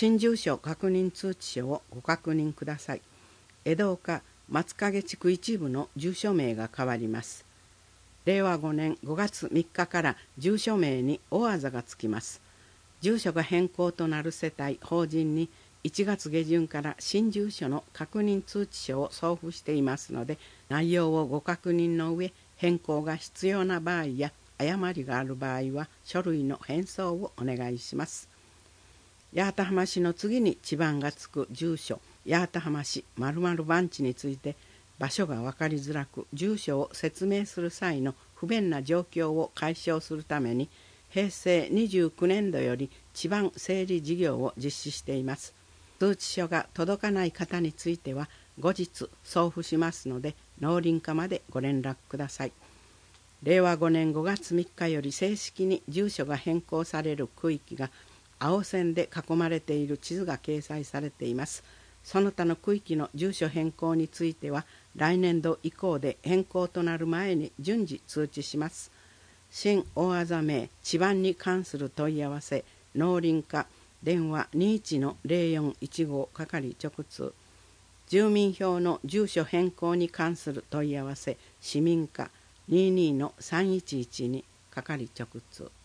新住所確認通知書をご確認ください。江戸岡松影地区一部の住所名が変わります。令和5年5月3日から住所名に大あざがつきます。住所が変更となる世帯・法人に1月下旬から新住所の確認通知書を送付していますので、内容をご確認の上、変更が必要な場合や誤りがある場合は書類の返送をお願いします。八幡浜市の次に地番がつく住所、八幡浜市〇〇番地について、場所が分かりづらく住所を説明する際の不便な状況を解消するために、平成29年度より地番整理事業を実施しています。通知書が届かない方については後日送付しますので、農林課までご連絡ください。令和5年5月3日より正式に住所が変更される区域が青線で囲まれている地図が掲載されています。その他の区域の住所変更については来年度以降で変更となる前に順次通知します。新大あざ名地番に関する問い合わせ、農林課電話 21-0415 係直通。住民票の住所変更に関する問い合わせ、市民課 22-3112 係直通。